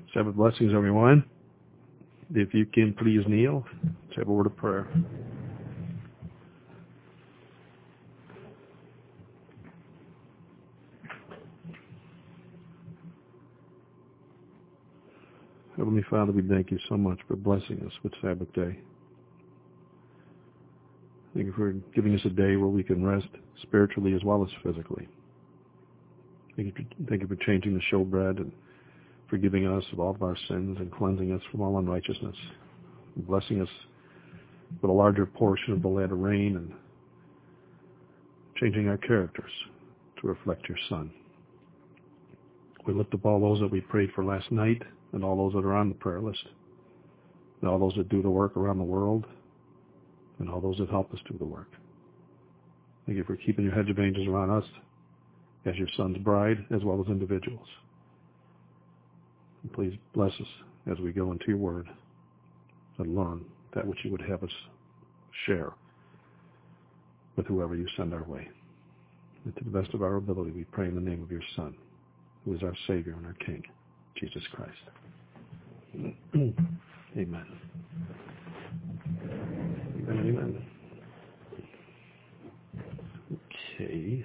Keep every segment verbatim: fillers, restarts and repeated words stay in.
Sabbath blessings, everyone. If you can please kneel, let's have a word of prayer. Heavenly Father, we thank you so much for blessing us with Sabbath day. Thank you for giving us a day where we can rest spiritually as well as physically. Thank you for, thank you for changing the showbread and forgiving us of all of our sins and cleansing us from all unrighteousness, and blessing us with a larger portion of the latter rain and changing our characters to reflect your Son. We lift up all those that we prayed for last night and all those that are on the prayer list, and all those that do the work around the world, and all those that help us do the work. Thank you for keeping your hedge of angels around us as your Son's bride, as well as individuals. And please bless us as we go into your word and learn that which you would have us share with whoever you send our way. And to the best of our ability, we pray in the name of your Son, who is our Savior and our King, Jesus Christ. Amen. Amen, amen. Okay.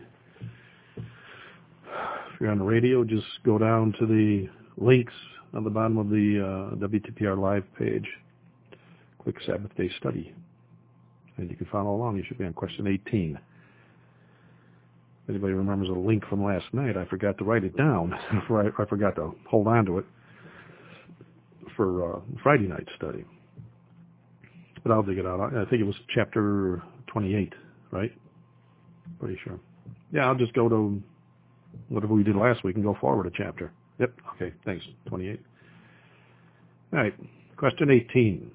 If you're on the radio, just go down to the links on the bottom of the uh, W T P R Live page. Click Sabbath Day Study. And you can follow along. You should be on question eighteen. If anybody remembers a link from last night, I forgot to write it down. I, I forgot to hold on to it for uh, Friday night study. But I'll dig it out. I think it was chapter twenty-eight, right? Pretty sure. Yeah, I'll just go to whatever we did last week and go forward a chapter. Yep. Okay. Thanks. twenty-eight. All right. Question eighteen.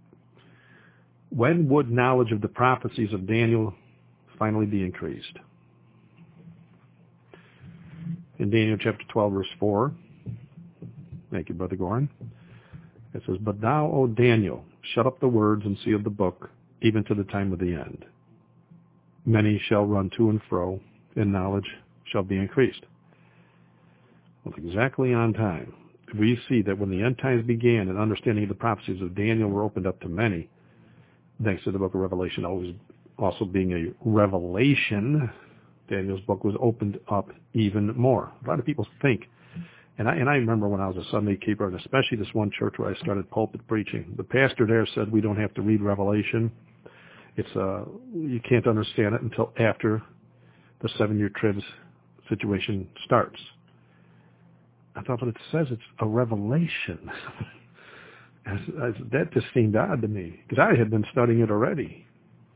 When would knowledge of the prophecies of Daniel finally be increased? In Daniel chapter twelve, verse four. Thank you, Brother Gorin. It says, "But thou, O Daniel, shut up the words and seal the book, even to the time of the end. Many shall run to and fro, and knowledge shall be increased." Well, exactly on time. We see that when the end times began and understanding of the prophecies of Daniel were opened up to many, thanks to the book of Revelation always also being a revelation, Daniel's book was opened up even more. A lot of people think, and I, and I remember when I was a Sunday keeper, and especially this one church where I started pulpit preaching, the pastor there said we don't have to read Revelation. It's uh, you can't understand it until after the seven-year tribs situation starts. I thought, but it says it's a revelation. as, as, that just seemed odd to me, because I had been studying it already.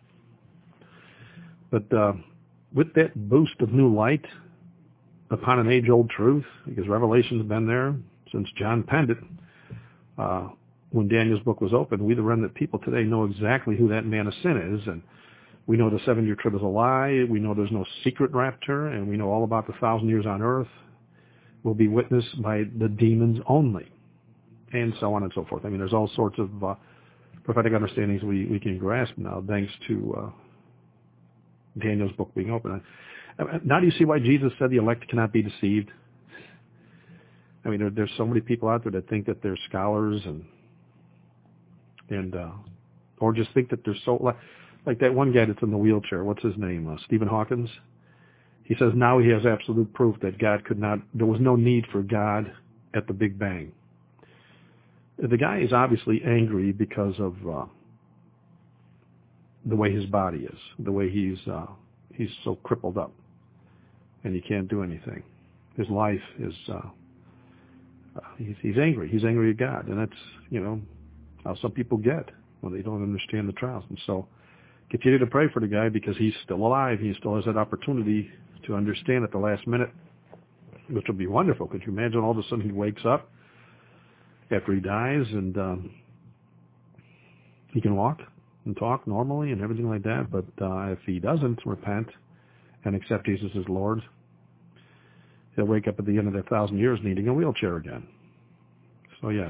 But uh, with that boost of new light upon an age-old truth, because Revelation's been there since John penned it, uh, when Daniel's book was opened, we the remnant people today know exactly who that man of sin is, and we know the seven-year trib is a lie, we know there's no secret rapture, and we know all about the thousand years on earth will be witnessed by the demons only, and so on and so forth. I mean, there's all sorts of uh, prophetic understandings we, we can grasp now, thanks to uh, Daniel's book being open. Now do you see why Jesus said the elect cannot be deceived? I mean, there, there's so many people out there that think that they're scholars and and uh, or just think that they're so like, like that one guy that's in the wheelchair. What's his name? Uh, Stephen Hawkins. He says now he has absolute proof that God could not. There was no need for God at the Big Bang. The guy is obviously angry because of uh, the way his body is, the way he's uh, he's so crippled up, and he can't do anything. His life is uh, uh, he's, he's angry. He's angry at God, and that's you know how some people get when they don't understand the trials. And so, continue to pray for the guy because he's still alive. He still has that opportunity to understand at the last minute, which would be wonderful. Could you imagine all of a sudden he wakes up after he dies and um, he can walk and talk normally and everything like that, but uh, if he doesn't repent and accept Jesus as Lord, he'll wake up at the end of that thousand years needing a wheelchair again. So yes,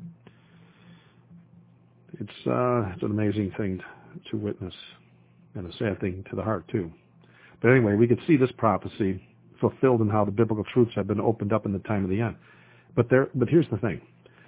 it's uh, it's an amazing thing to witness and a sad thing to the heart too. But anyway, we could see this prophecy fulfilled in how the biblical truths have been opened up in the time of the end. But there, but here's the thing: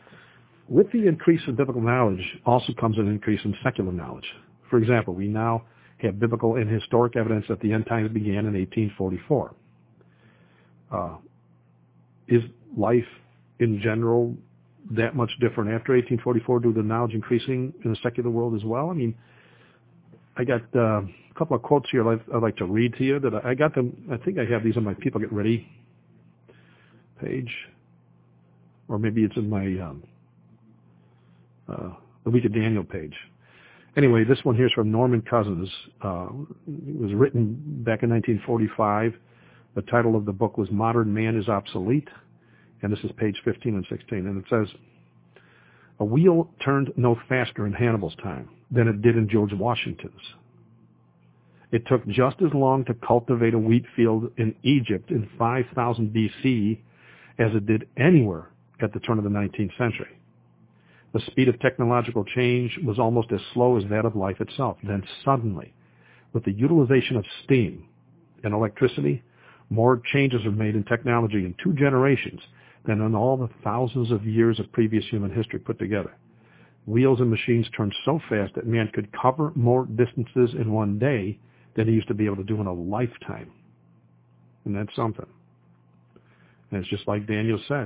With the increase in biblical knowledge also comes an increase in secular knowledge. For example, we now have biblical and historic evidence that the end times began in eighteen forty-four. Uh, is life in general that much different after eighteen forty-four due to knowledge increasing in the secular world as well? I mean, I got uh, a couple of quotes here I'd, I'd like to read to you. That I got them. I think I have these on my People Get Ready page, or maybe it's in my um, uh, the Week of Daniel page. Anyway, this one here is from Norman Cousins. Uh, it was written back in nineteen forty-five. The title of the book was Modern Man is Obsolete, and this is page fifteen and sixteen, and it says, a wheel turned no faster in Hannibal's time than it did in George Washington's. It took just as long to cultivate a wheat field in Egypt in five thousand B C as it did anywhere at the turn of the nineteenth century. The speed of technological change was almost as slow as that of life itself. Then suddenly, with the utilization of steam and electricity, more changes are made in technology in two generations than in all the thousands of years of previous human history put together. Wheels and machines turned so fast that man could cover more distances in one day than he used to be able to do in a lifetime. And that's something. And it's just like Daniel said.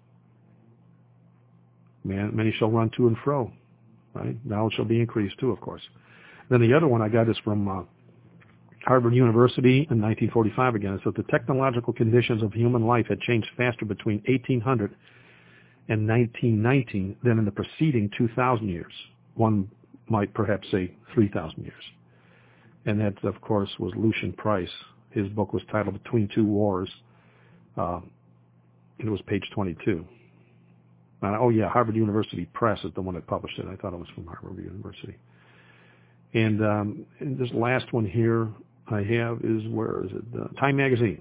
Man, many shall run to and fro, right? Knowledge shall be increased too, of course. Then the other one I got is from uh, Harvard University in nineteen forty-five again. It says the technological conditions of human life had changed faster between eighteen hundred and nineteen nineteen than in the preceding two thousand years. One might perhaps say three thousand years. And that, of course, was Lucian Price. His book was titled Between Two Wars. Uh, it was page twenty-two. And, oh, yeah, Harvard University Press is the one that published it. I thought it was from Harvard University. And, um, and this last one here I have is, where is it? Uh, Time Magazine.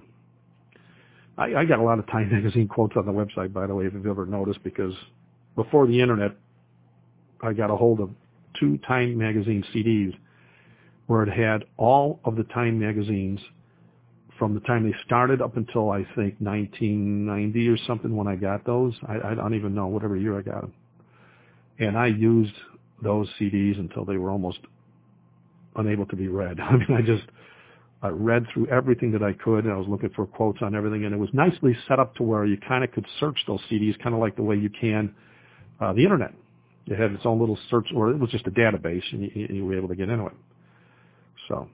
I, I got a lot of Time Magazine quotes on the website, by the way, if you've ever noticed, because before the Internet, I got a hold of two Time Magazine C Ds where it had all of the Time magazines from the time they started up until, I think, nineteen ninety or something when I got those. I, I don't even know, whatever year I got them. And I used those C Ds until they were almost unable to be read. I mean, I just I read through everything that I could, and I was looking for quotes on everything, and it was nicely set up to where you kind of could search those C Ds kind of like the way you can uh, the Internet. It had its own little search, or it was just a database, and you, you were able to get into it. So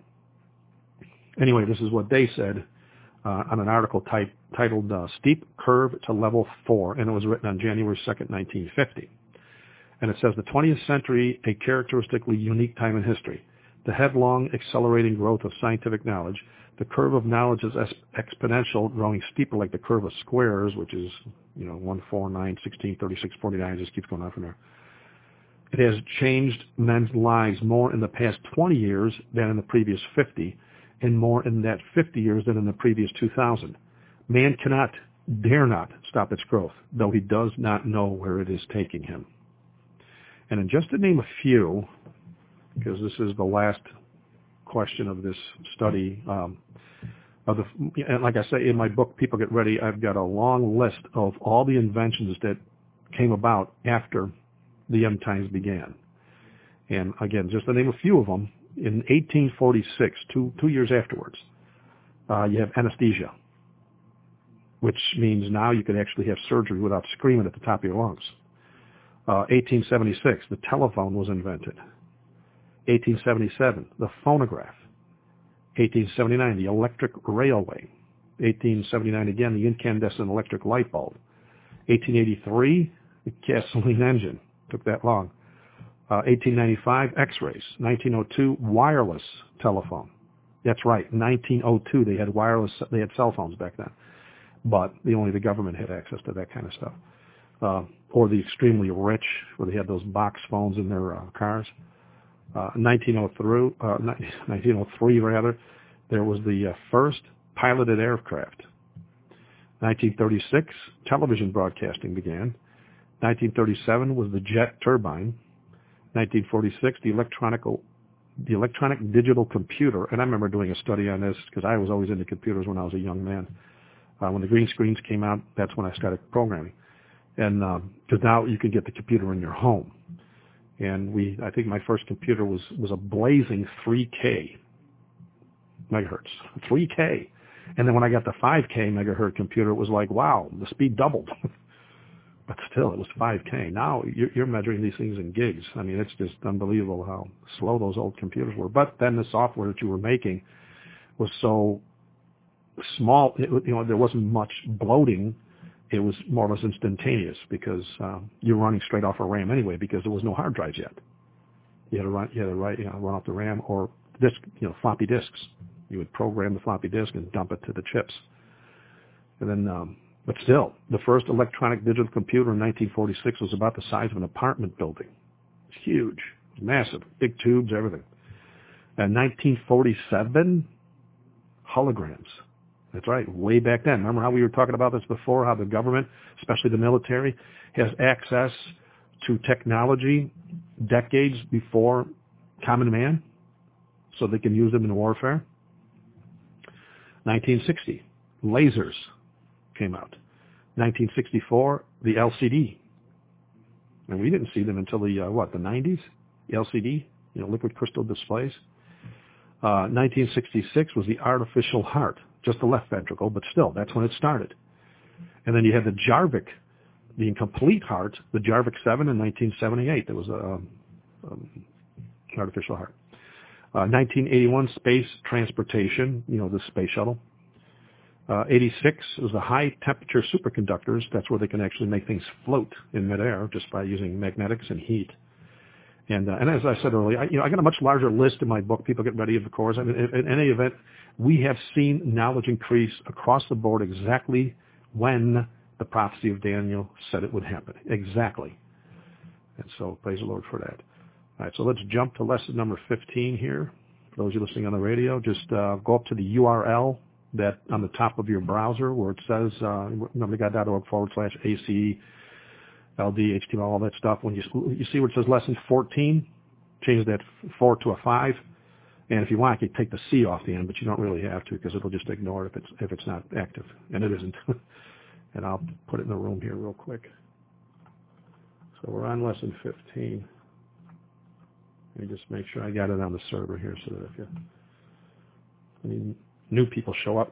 anyway, this is what they said uh, on an article type, titled uh, Steep Curve to Level four, and it was written on January second, nineteen fifty. And it says, the twentieth century, a characteristically unique time in history. The headlong, accelerating growth of scientific knowledge, the curve of knowledge is exponential, growing steeper like the curve of squares, which is, you know, one, four, nine, sixteen, thirty-six, forty-nine, just keeps going on from there. It has changed men's lives more in the past twenty years than in the previous fifty, and more in that fifty years than in the previous two thousand. Man cannot, dare not, stop its growth, though he does not know where it is taking him. And in just to name a few, because this is the last question of this study, um, of the, and like I say in my book, People Get Ready, I've got a long list of all the inventions that came about after the end times began. And again, just to name a few of them, in eighteen forty-six, two, two years afterwards, uh, you have anesthesia, which means now you can actually have surgery without screaming at the top of your lungs. Uh, eighteen seventy-six, the telephone was invented. eighteen seventy-seven, the phonograph. eighteen seventy-nine, the electric railway. eighteen seventy-nine again, the incandescent electric light bulb. eighteen eighty-three, the gasoline engine. Took that long. Uh, eighteen ninety-five, X-rays. nineteen oh two, wireless telephone. That's right, nineteen oh two, they had wireless, they had cell phones back then. But the, only the government had access to that kind of stuff. Uh, or the extremely rich, where they had those box phones in their uh, cars. Uh, nineteen oh three, uh, nineteen oh three rather, there was the uh, first piloted aircraft. nineteen thirty-six, television broadcasting began. nineteen thirty-seven was the jet turbine. nineteen forty-six, the electronic, the electronic digital computer. And I remember doing a study on this because I was always into computers when I was a young man. Uh, when the green screens came out, that's when I started programming. And because um, now you can get the computer in your home. And we, I think my first computer was, was a blazing three K megahertz, three K. And then when I got the five K megahertz computer, it was like, wow, the speed doubled. But still, it was five K. Now you're, you're measuring these things in gigs. I mean, it's just unbelievable how slow those old computers were. But then the software that you were making was so small, it, you know, there wasn't much bloating. It was more or less instantaneous because um, you're running straight off a RAM anyway because there was no hard drives yet. You had to run, you had to write, you know, run off the RAM or disk, you know, floppy disks. You would program the floppy disk and dump it to the chips. And then, um, but still, the first electronic digital computer in nineteen forty-six was about the size of an apartment building. It's huge, massive, big tubes, everything. And nineteen forty-seven, holograms. That's right, way back then. Remember how we were talking about this before, how the government, especially the military, has access to technology decades before common man, so they can use them in warfare? nineteen sixty, lasers came out. nineteen sixty-four, the L C D. And we didn't see them until the, uh, what, the nineties? The L C D, you know, liquid crystal displays. Uh, nineteen sixty-six was the artificial heart, just the left ventricle, but still, that's when it started. And then you had the Jarvik, the incomplete heart, the Jarvik seven in nineteen seventy-eight. There was a um, artificial heart. Uh, nineteen eighty-one, space transportation, you know, the space shuttle. Uh, eighty-six was the high-temperature superconductors. That's where they can actually make things float in midair just by using magnetics and heat. And, uh, and as I said earlier, I, you know, I got a much larger list in my book. People get ready, of course. I mean, in, in any event, we have seen knowledge increase across the board exactly when the prophecy of Daniel said it would happen. Exactly. And so praise the Lord for that. All right, so let's jump to lesson number fifteen here. For those of you listening on the radio, just uh, go up to the U R L that on the top of your browser where it says uh, numberdgod.org forward slash AC, L D, H T M L, all that stuff. When you you see where it says lesson fourteen, change that four to a five. And if you want, you can take the C off the end, but you don't really have to because it'll just ignore it if it's if it's not active, and it isn't. And I'll put it in the room here real quick. So we're on lesson fifteen. Let me just make sure I got it on the server here so that if you, any new people show up,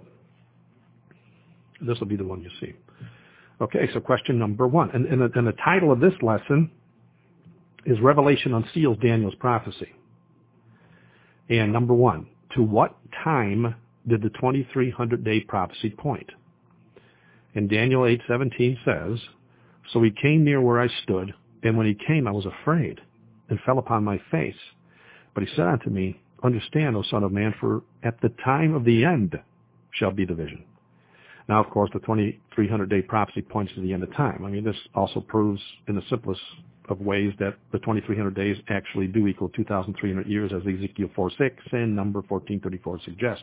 this will be the one you see. Okay, so question number one. And, and, the, and the title of this lesson is Revelation Unseals Daniel's Prophecy. And number one, to what time did the twenty-three hundred day prophecy point? And Daniel eight seventeen says, so he came near where I stood, and when he came I was afraid, and fell upon my face. But he said unto me, understand, O son of man, for at the time of the end shall be the vision. Now, of course, the twenty-three hundred day prophecy points to the end of time. I mean, this also proves in the simplest of ways that the twenty-three hundred days actually do equal two thousand three hundred years, as Ezekiel four six and number fourteen thirty-four suggest.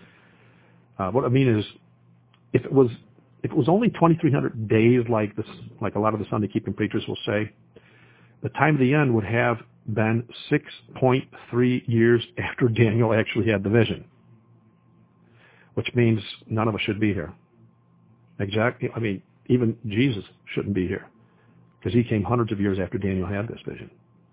Uh, what I mean is, if it was if it was only twenty-three hundred days, like this, like a lot of the Sunday keeping preachers will say, the time of the end would have been six point three years after Daniel actually had the vision, which means none of us should be here. Exactly. I mean, even Jesus shouldn't be here because he came hundreds of years after Daniel had this vision.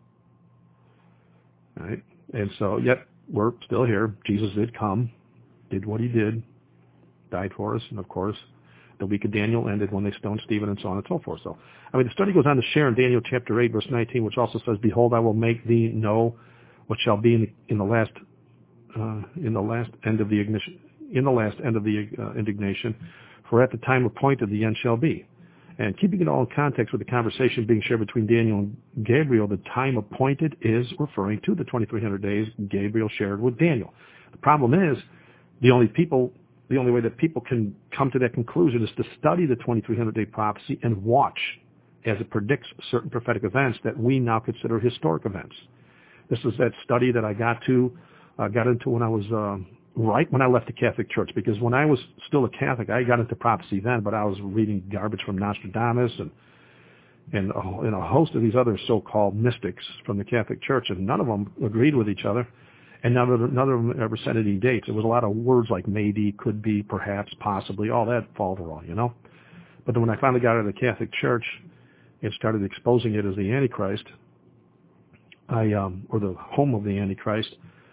All right? And so, yet, we're still here. Jesus did come, did what he did, died for us, and of course, the week of Daniel ended when they stoned Stephen and so on and so forth. So, I mean, the study goes on to share in Daniel chapter eight, verse nineteen, which also says, behold, I will make thee know what shall be in the, in the last, uh, in the last end of the ignition, in the last end of the uh, indignation, for at the time appointed the end shall be. And keeping it all in context with the conversation being shared between Daniel and Gabriel, the time appointed is referring to the twenty-three hundred days Gabriel shared with Daniel. The problem is, the only people, the only way that people can come to that conclusion is to study the twenty-three hundred day prophecy and watch as it predicts certain prophetic events that we now consider historic events. This is that study that I got to, uh, got into when I was, uh, right when I left the Catholic Church, because when I was still a Catholic, I got into prophecy then, but I was reading garbage from Nostradamus and and, uh, and a host of these other so-called mystics from the Catholic Church, and none of them agreed with each other, and none of, none of them ever set any dates. It was a lot of words like maybe, could be, perhaps, possibly, all that folderol, you know? But then when I finally got out of the Catholic Church, and started exposing it as the Antichrist, I um, or the home of the Antichrist,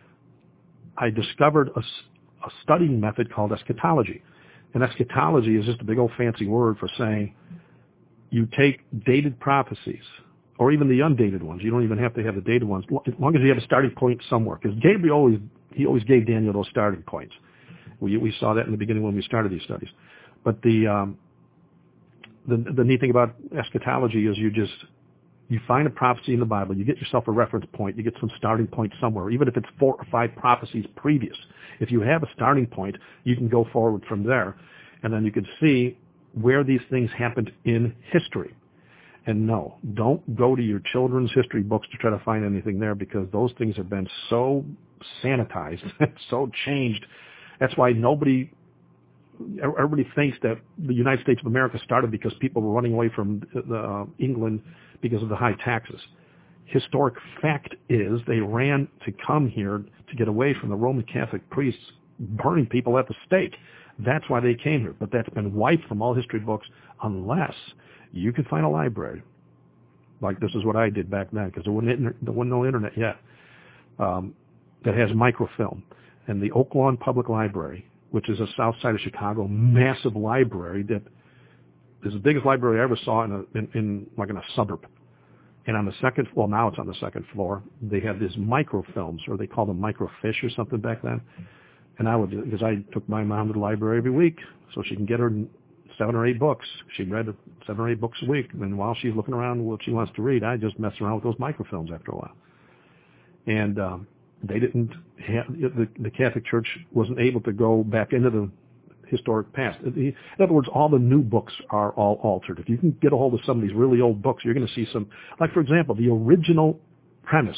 I discovered a, a studying method called eschatology. And eschatology is just a big old fancy word for saying you take dated prophecies, or even the undated ones. You don't even have to have the dated ones, as long as you have a starting point somewhere. Because Gabriel always, he always gave Daniel those starting points. We, we saw that in the beginning when we started these studies. But the, um, the the neat thing about eschatology is you just, you find a prophecy in the Bible, you get yourself a reference point, you get some starting point somewhere, even if it's four or five prophecies previous. If you have a starting point, you can go forward from there, and then you can see where these things happened in history. And no, don't go to your children's history books to try to find anything there, because those things have been so sanitized, so changed. That's why nobody, everybody thinks that the United States of America started because people were running away from the, uh, England because of the high taxes. Historic fact is they ran to come here to get away from the Roman Catholic priests burning people at the stake. That's why they came here. But that's been wiped from all history books unless you can find a library. Like this is what I did back then, because there wasn't, inter- there wasn't no internet yet, um, that has microfilm. And the Oak Lawn Public Library, which is a south side of Chicago, massive library that is the biggest library I ever saw in, a, in, in like in a suburb. And on the second, well, now it's on the second floor, they have these microfilms, or they call them microfiche or something back then. And I would, because I took my mom to the library every week so she can get her seven or eight books. She read seven or eight books a week. And while she's looking around what she wants to read, I just mess around with those microfilms after a while. And um, they didn't have, the, the Catholic Church wasn't able to go back into the historic past. In other words, all the new books are all altered. If you can get a hold of some of these really old books, you're going to see some, like for example, the original premise,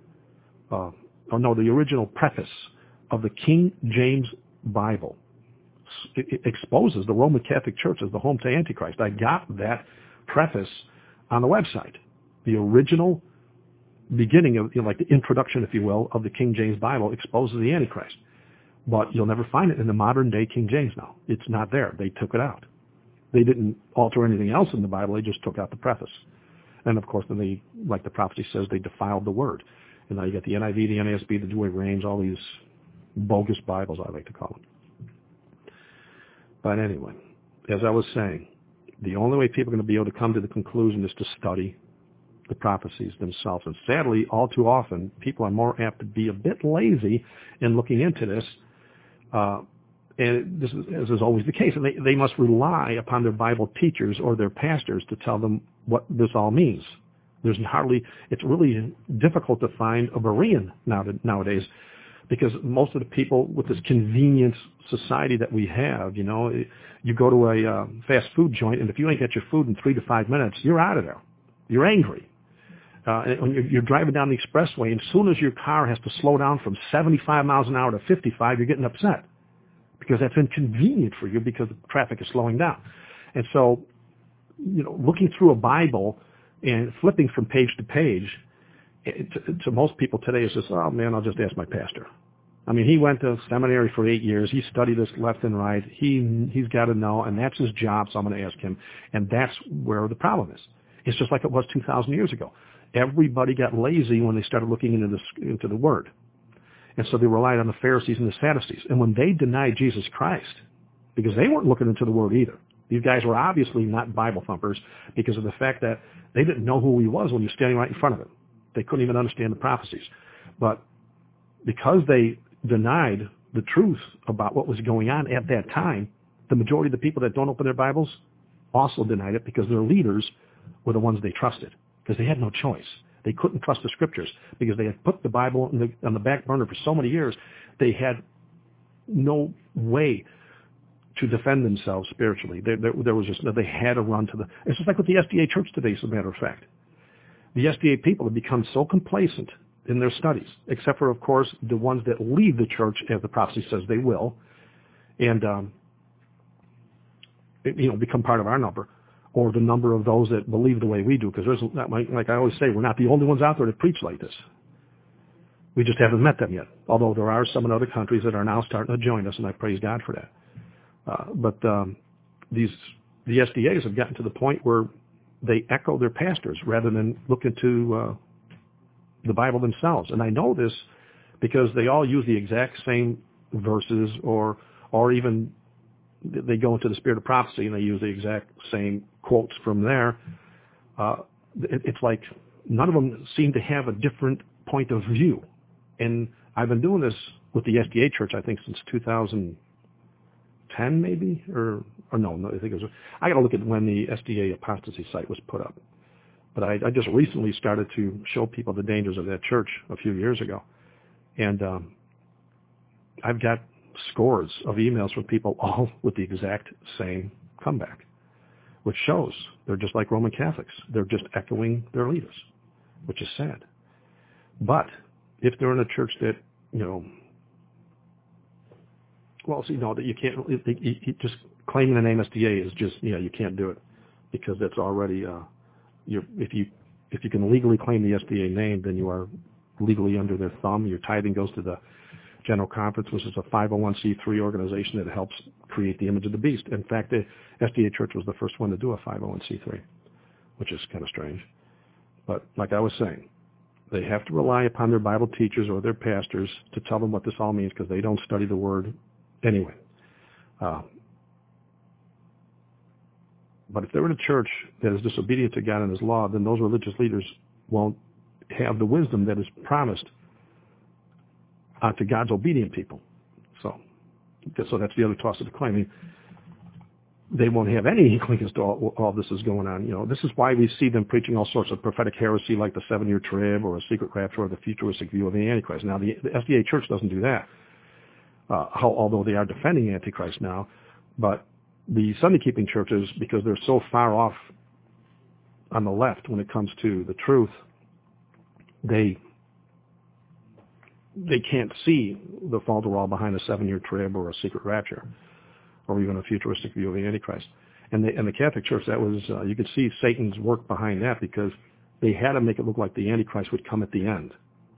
uh, or no, the original preface of the King James Bible. It, it exposes the Roman Catholic Church as the home to Antichrist. I got that preface on the website. The original beginning of, you know, like the introduction, if you will, of the King James Bible exposes the Antichrist. But you'll never find it in the modern day King James now. It's not there. They took it out. They didn't alter anything else in the Bible. They just took out the preface. And of course, then they, like the prophecy says, they defiled the word. And now you got the N I V, the N A S B, the Douay-Rheims, all these bogus Bibles, I like to call them. But anyway, as I was saying, the only way people are going to be able to come to the conclusion is to study the prophecies themselves. And sadly, all too often, people are more apt to be a bit lazy in looking into this. Uh, and this is, as is always the case, and they, they must rely upon their Bible teachers or their pastors to tell them what this all means. There's hardly, it's really difficult to find a Berean nowadays, because most of the people with this convenient society that we have, you know, you go to a uh, fast food joint, and if you ain't get your food in three to five minutes, you're out of there. You're angry. Uh, and when you're, you're driving down the expressway, and as soon as your car has to slow down from seventy-five miles an hour to fifty-five, you're getting upset because that's inconvenient for you because the traffic is slowing down. And so, you know, looking through a Bible and flipping from page to page, it, to, to most people today is just, oh man, I'll just ask my pastor. I mean, he went to seminary for eight years. He studied this left and right. He, he's got to know, and that's his job, so I'm going to ask him. And that's where the problem is. It's just like it was two thousand years ago. Everybody got lazy when they started looking into the, into the Word. And so they relied on the Pharisees and the Sadducees. And when they denied Jesus Christ, because they weren't looking into the Word either, these guys were obviously not Bible thumpers because of the fact that they didn't know who he was when he was standing right in front of them. They couldn't even understand the prophecies. But because they denied the truth about what was going on at that time, the majority of the people that don't open their Bibles also denied it because their leaders were the ones they trusted, because they had no choice. They couldn't trust the Scriptures because they had put the Bible in the, on the back burner for so many years. They had no way to defend themselves spiritually. There, there, there was just, they had to run to the, it's just like with the S D A church today, as a matter of fact. The S D A people have become so complacent in their studies, except for, of course, the ones that leave the church, as the prophecy says they will, and, um, you know, become part of our number, or the number of those that believe the way we do, because there's, like I always say, we're not the only ones out there that preach like this. We just haven't met them yet, although there are some in other countries that are now starting to join us, and I praise God for that. Uh, but um, these the S D As have gotten to the point where they echo their pastors rather than look into uh, the Bible themselves. And I know this because they all use the exact same verses, or or even they go into the spirit of prophecy and they use the exact same quotes from there. Uh, it, it's like none of them seem to have a different point of view. And I've been doing this with the S D A Church, I think, since two thousand ten, maybe, or or no, no, I think it was. I got to look at when the S D A apostasy site was put up. But I, I just recently started to show people the dangers of that church a few years ago, and um, I've got scores of emails from people all with the exact same comeback, which shows they're just like Roman Catholics. They're just echoing their leaders, which is sad. But if they're in a church that, you know, well, see, no, that you can't, it, it, it, just claiming the name S D A is just, yeah, you can't do it because that's already, uh, you're, if you if you can legally claim the S D A name, then you are legally under their thumb. Your tithing goes to the General Conference, which is a five oh one c three organization that helps create the image of the beast. In fact, the S D A Church was the first one to do a five oh one c three, which is kind of strange. But like I was saying, they have to rely upon their Bible teachers or their pastors to tell them what this all means because they don't study the Word anyway. Uh, but if they're in a church that is disobedient to God and His law, then those religious leaders won't have the wisdom that is promised uh, to God's obedient people. So, so that's the other toss of the coin. I mean, they won't have any inkling as to all, all this is going on. You know, this is why we see them preaching all sorts of prophetic heresy like the seven-year trib or a secret rapture or the futuristic view of the Antichrist. Now, the, the S D A Church doesn't do that, uh, how, although they are defending Antichrist now. But the Sunday-keeping churches, because they're so far off on the left when it comes to the truth, they they can't see the falderall behind a seven-year trib or a secret rapture, or even a futuristic view of the Antichrist. And the, and the Catholic Church, that was, uh, you could see Satan's work behind that because they had to make it look like the Antichrist would come at the end.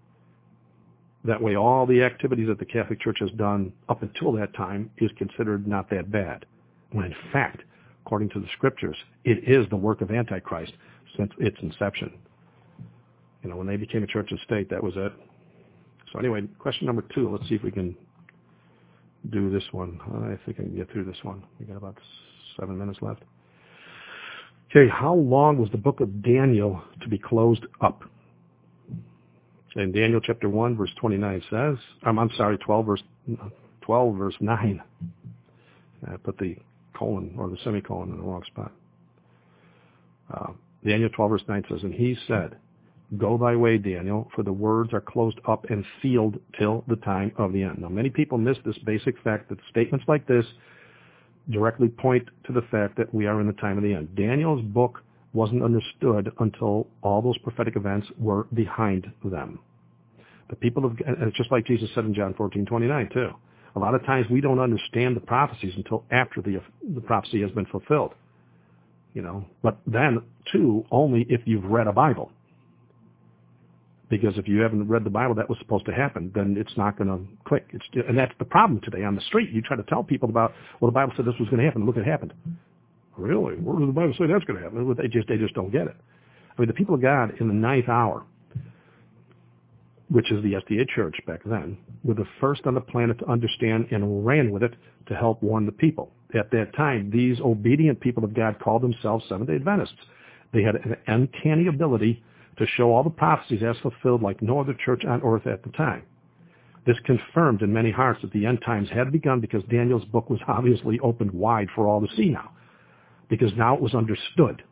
That way all the activities that the Catholic Church has done up until that time is considered not that bad. When in fact, according to the Scriptures, it is the work of Antichrist since its inception. You know, when they became a church and state, that was it. So anyway, question number two, let's see if we can do this one. I think I can get through this one. We got about seven minutes left. Okay, how long was the book of Daniel to be closed up? In Daniel chapter one, verse twenty-nine says, I'm, I'm sorry, twelve verse, twelve verse nine. I put the colon or the semicolon in the wrong spot. Uh, Daniel twelve verse nine says, and he said, go thy way, Daniel, for the words are closed up and sealed till the time of the end. Now, many people miss this basic fact that statements like this directly point to the fact that we are in the time of the end. Daniel's book wasn't understood until all those prophetic events were behind them. The people of, and it's just like Jesus said in John fourteen twenty-nine too. A lot of times we don't understand the prophecies until after the the prophecy has been fulfilled. You know, but then too, only if you've read a Bible. Because if you haven't read the Bible that was supposed to happen, then it's not going to click. It's, and that's the problem today on the street. You try to tell people about, well, the Bible said this was going to happen. Look, it happened. Really? Where does the Bible say that's going to happen? They just, they just don't get it. I mean, the people of God in the ninth hour, which is the S D A Church back then, were the first on the planet to understand and ran with it to help warn the people. At that time, these obedient people of God called themselves Seventh-day Adventists. They had an uncanny ability to show all the prophecies as fulfilled like no other church on earth at the time. This confirmed in many hearts that the end times had begun because Daniel's book was obviously opened wide for all to see now, because now it was understood.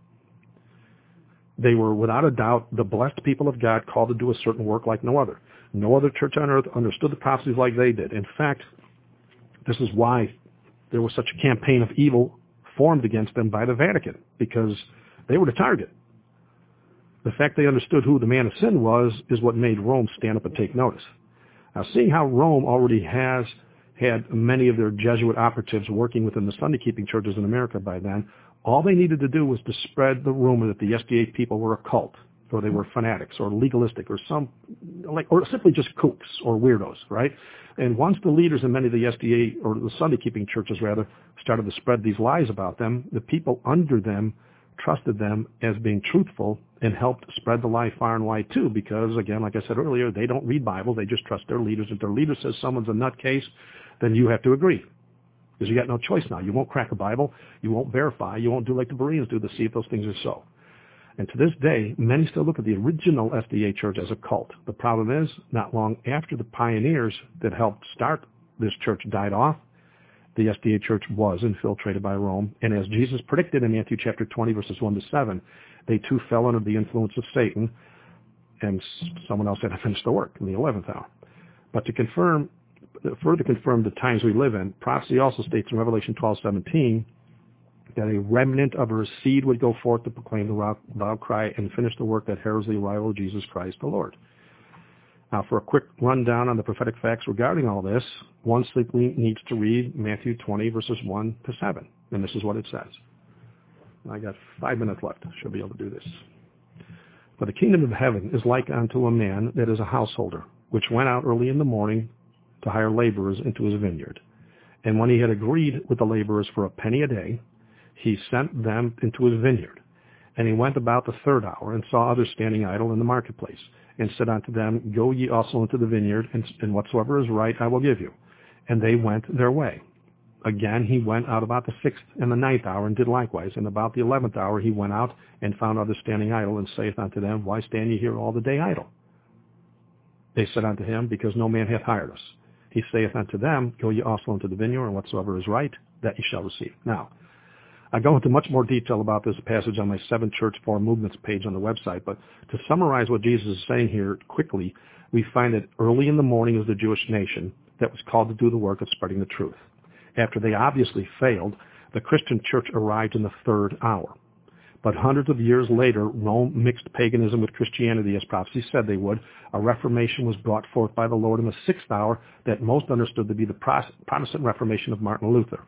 They were without a doubt the blessed people of God called to do a certain work like no other. No other church on earth understood the prophecies like they did. In fact, this is why there was such a campaign of evil formed against them by the Vatican, because they were the target. The fact they understood who the man of sin was is what made Rome stand up and take notice. Now, seeing how Rome already has had many of their Jesuit operatives working within the Sunday-keeping churches in America by then, all they needed to do was to spread the rumor that the S D A people were a cult, or they were fanatics, or legalistic, or some, like, or simply just kooks or weirdos, right? And once the leaders in many of the S D A, or the Sunday-keeping churches rather, started to spread these lies about them, the people under them trusted them as being truthful and helped spread the lie far and wide too, because, again, like I said earlier, they don't read Bibles. They just trust their leaders. If their leader says someone's a nutcase, then you have to agree, because you got no choice now. You won't crack a Bible. You won't verify. You won't do like the Bereans do to see if those things are so. And to this day, many still look at the original S D A church as a cult. The problem is, not long after the pioneers that helped start this church died off, the S D A church was infiltrated by Rome. And as Jesus predicted in Matthew chapter twenty, verses one to seven, they too fell under the influence of Satan, and someone else had to finish the work in the eleventh hour. But to confirm, further confirm the times we live in, prophecy also states in Revelation twelve seventeen that a remnant of her seed would go forth to proclaim the loud cry and finish the work that heralds the arrival of Jesus Christ the Lord. Now, for a quick rundown on the prophetic facts regarding all this, one simply needs to read Matthew twenty, verses one to seven, and this is what it says. I got five minutes left. I should be able to do this. For the kingdom of heaven is like unto a man that is a householder, which went out early in the morning to hire laborers into his vineyard. And when he had agreed with the laborers for a penny a day, he sent them into his vineyard. And he went about the third hour, and saw others standing idle in the marketplace, and said unto them, Go ye also into the vineyard, and, and whatsoever is right I will give you. And they went their way. Again he went out about the sixth and the ninth hour, and did likewise. And about the eleventh hour he went out, and found others standing idle, and saith unto them, Why stand ye here all the day idle? They said unto him, Because no man hath hired us. He saith unto them, Go ye also into the vineyard, and whatsoever is right, that ye shall receive. Now, I go into much more detail about this passage on my Seven Church Four Movements page on the website, but to summarize what Jesus is saying here quickly, we find that early in the morning was the Jewish nation that was called to do the work of spreading the truth. After they obviously failed, the Christian church arrived in the third hour. But hundreds of years later, Rome mixed paganism with Christianity, as prophecy said they would. A reformation was brought forth by the Lord in the sixth hour that most understood to be the Protestant Reformation of Martin Luther.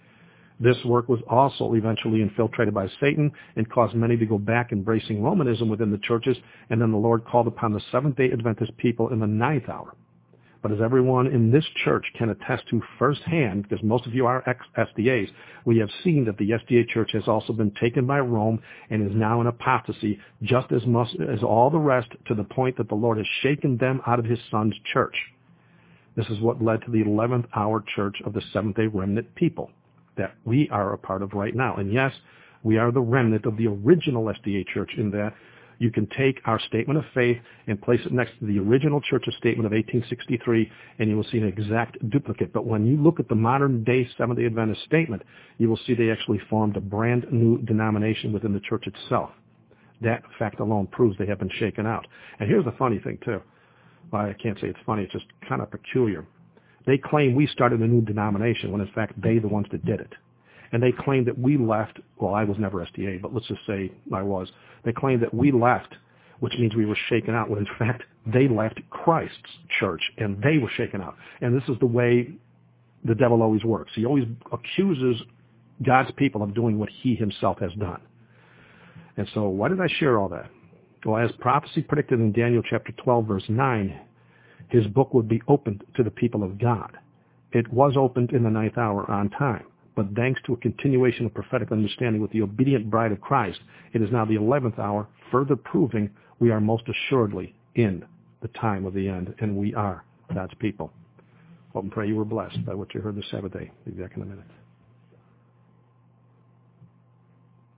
This work was also eventually infiltrated by Satan and caused many to go back embracing Romanism within the churches, and then the Lord called upon the Seventh-day Adventist people in the ninth hour. But as everyone in this church can attest to firsthand, because most of you are ex-S D As, we have seen that the S D A church has also been taken by Rome and is now in apostasy just as much as all the rest, to the point that the Lord has shaken them out of his Son's church. This is what led to the eleventh hour church of the Seventh-day Remnant people that we are a part of right now. And yes, we are the remnant of the original S D A church, in that you can take our statement of faith and place it next to the original church's statement of eighteen sixty-three, and you will see an exact duplicate. But when you look at the modern-day Seventh-day Adventist statement, you will see they actually formed a brand new denomination within the church itself. That fact alone proves they have been shaken out. And here's the funny thing, too. Well, I can't say it's funny. It's just kind of peculiar. They claim we started a new denomination when, in fact, they the ones that did it. And they claim that we left, well, I was never S D A, but let's just say I was. They claim that we left, which means we were shaken out, when, in fact, they left Christ's church, and they were shaken out. And this is the way the devil always works. He always accuses God's people of doing what he himself has done. And so why did I share all that? Well, as prophecy predicted in Daniel chapter twelve, verse nine, his book would be opened to the people of God. It was opened in the ninth hour on time, but thanks to a continuation of prophetic understanding with the obedient bride of Christ, it is now the eleventh hour, further proving we are most assuredly in the time of the end, and we are God's people. Hope and pray you were blessed by what you heard this Sabbath day. Be back in a minute.